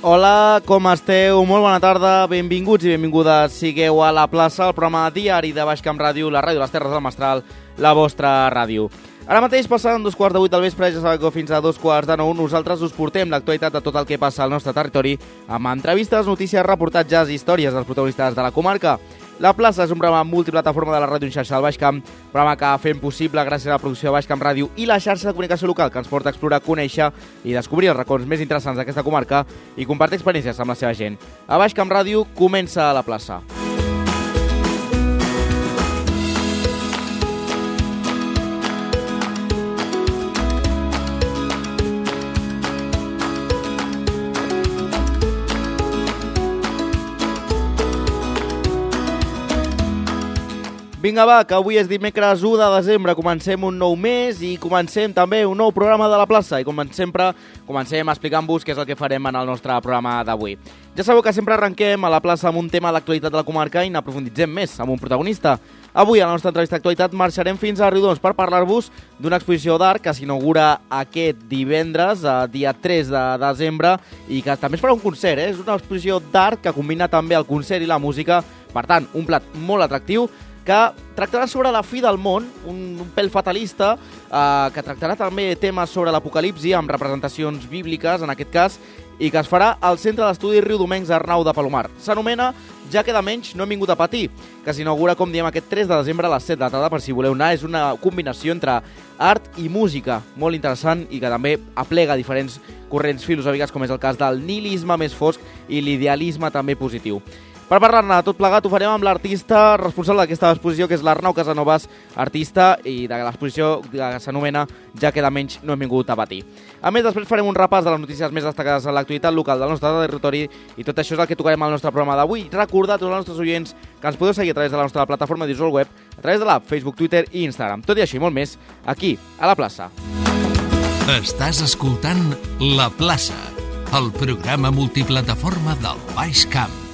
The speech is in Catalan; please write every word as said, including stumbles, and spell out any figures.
Hola, com esteu? Molt bona tarda, benvinguts i benvingudes. Sigueu a La Plaça, el programa diari de Baix Camp Ràdio, la ràdio de les Terres del Mestral, la vostra ràdio. Ara mateix passant dos quarts de vuit del vespre, ja sabeu que fins a dos quarts de nou nosaltres us portem l'actualitat de tot el que passa al nostre territori amb entrevistes, notícies, reportatges i històries dels protagonistes de la comarca. La Plaça és un programa multiplataforma de la ràdio en xarxa del Baix Camp, programa que fem possible gràcies a la producció de Baix Camp Ràdio i la xarxa de comunicació local que ens porta a explorar, conèixer i descobrir els racons més interessants d'aquesta comarca i compartir experiències amb la seva gent. A Baix Camp Ràdio comença La Plaça. Vinga, va, que avui és dimecres u de desembre, comencem un nou mes i comencem també un nou programa de La Plaça. I com sempre, comencem explicant-vos què és el que farem en el nostre programa d'avui. Ja sabeu que sempre arrenquem a La Plaça amb un tema d'actualitat de la comarca i n'aprofunditzem més amb un protagonista. Avui, a la nostra entrevista d'actualitat, marxarem fins a Riudoms per parlar-vos d'una exposició d'art que s'inaugura aquest divendres, dia tres de desembre, i que també es farà un concert. Eh? És una exposició d'art que combina també el concert i la música, per tant, un plat molt atractiu, que tractarà sobre la fi del món, un, un pèl fatalista, eh, que tractarà també temes sobre l'apocalipsi, amb representacions bíbliques, en aquest cas, i que es farà al Centre d'Estudis Riudomencs Arnau de Palomar. S'anomena Ja queda menys, no hem vingut a patir, que s'inaugura, com diem, aquest tres de desembre a les set de la tarda, per si voleu anar. És una combinació entre art i música molt interessant i que també aplega diferents corrents filosòfiques, com és el cas del nihilisme més fosc i l'idealisme també positiu. Per parlar-ne de tot plegat ho farem amb l'artista responsable d'aquesta exposició, que és l'Arnau Casanovas, artista, i de l'exposició que s'anomena Ja queda menys, no hem vingut a patir. A més, després farem un repàs de les notícies més destacades a l'actualitat local del nostre territori, i tot això és el que tocarem al nostre programa d'avui. Recordar a tots els nostres oients que ens podeu seguir a través de la nostra plataforma de visual web, a través de l'app, Facebook, Twitter i Instagram. Tot i així, molt més, aquí, a La Plaça. Estàs escoltant La Plaça, el programa multiplataforma del Baix Camp.